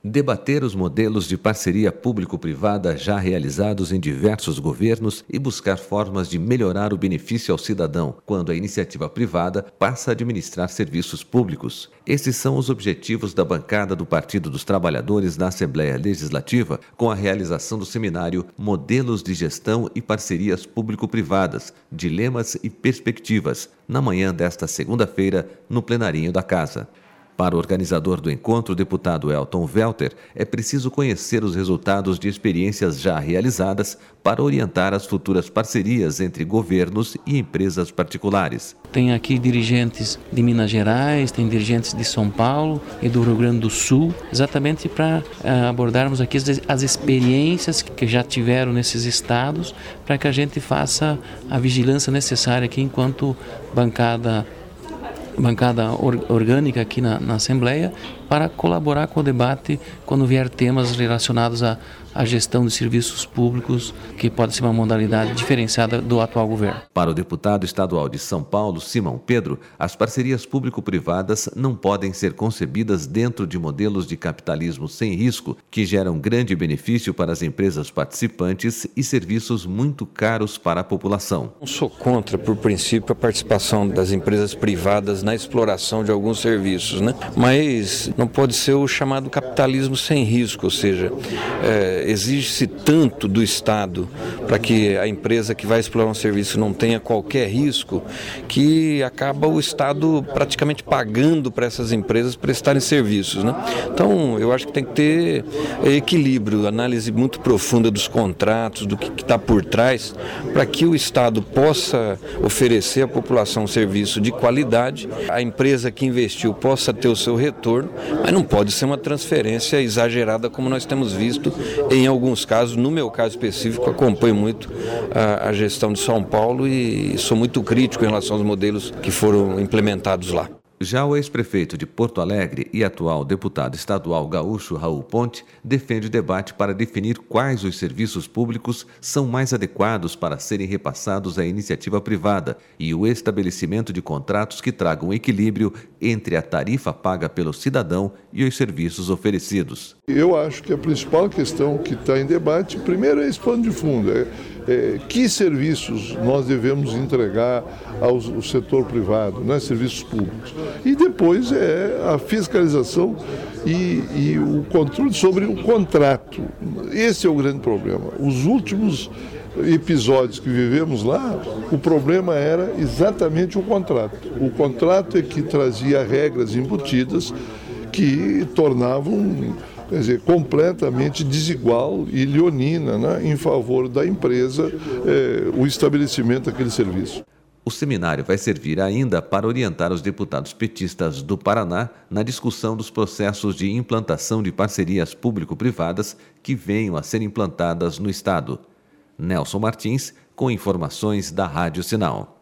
debater os modelos de parceria público-privada já realizados em diversos governos e buscar formas de melhorar o benefício ao cidadão quando a iniciativa privada passa a administrar serviços públicos. Esses são os objetivos da bancada do Partido dos Trabalhadores na Assembleia Legislativa com a realização do seminário Modelos de Gestão e Parcerias Público-Privadas, Dilemas e Perspectivas, na manhã desta segunda-feira, no plenarinho da Casa. Para o organizador do encontro, o deputado Elton Welter, é preciso conhecer os resultados de experiências já realizadas para orientar as futuras parcerias entre governos e empresas particulares. Tem aqui dirigentes de Minas Gerais, tem dirigentes de São Paulo e do Rio Grande do Sul, exatamente para abordarmos aqui as experiências que já tiveram nesses estados, para que a gente faça a vigilância necessária aqui enquanto bancada orgânica aqui na Assembleia, para colaborar com o debate quando vier temas relacionados à gestão de serviços públicos, que pode ser uma modalidade diferenciada do atual governo. Para o deputado estadual de São Paulo, Simão Pedro, as parcerias público-privadas não podem ser concebidas dentro de modelos de capitalismo sem risco, que geram grande benefício para as empresas participantes e serviços muito caros para a população. Não sou contra, por princípio, a participação das empresas privadas na exploração de alguns serviços, Mas não pode ser o chamado capitalismo sem risco, ou seja, exige-se tanto do Estado para que a empresa que vai explorar um serviço não tenha qualquer risco, que acaba o Estado praticamente pagando para essas empresas prestarem serviços, Então, eu acho que tem que ter equilíbrio, análise muito profunda dos contratos, do que está por trás, para que o Estado possa oferecer à população um serviço de qualidade, a empresa que investiu possa ter o seu retorno, mas não pode ser uma transferência exagerada como nós temos visto em alguns casos. No meu caso específico, acompanho muito a gestão de São Paulo e sou muito crítico em relação aos modelos que foram implementados lá. Já o ex-prefeito de Porto Alegre e atual deputado estadual gaúcho Raul Ponte defende o debate para definir quais os serviços públicos são mais adequados para serem repassados à iniciativa privada e o estabelecimento de contratos que tragam equilíbrio entre a tarifa paga pelo cidadão e os serviços oferecidos. Eu acho que a principal questão que está em debate, primeiro, é esse pano de fundo, que serviços nós devemos entregar ao setor privado, serviços públicos. E depois é a fiscalização e o controle sobre o contrato. Esse é o grande problema. Os últimos episódios que vivemos lá, o problema era exatamente o contrato. O contrato é que trazia regras embutidas que tornavam completamente desigual e leonina, em favor da empresa, o estabelecimento daquele serviço. O seminário vai servir ainda para orientar os deputados petistas do Paraná na discussão dos processos de implantação de parcerias público-privadas que venham a ser implantadas no Estado. Nelson Martins, com informações da Rádio Sinal.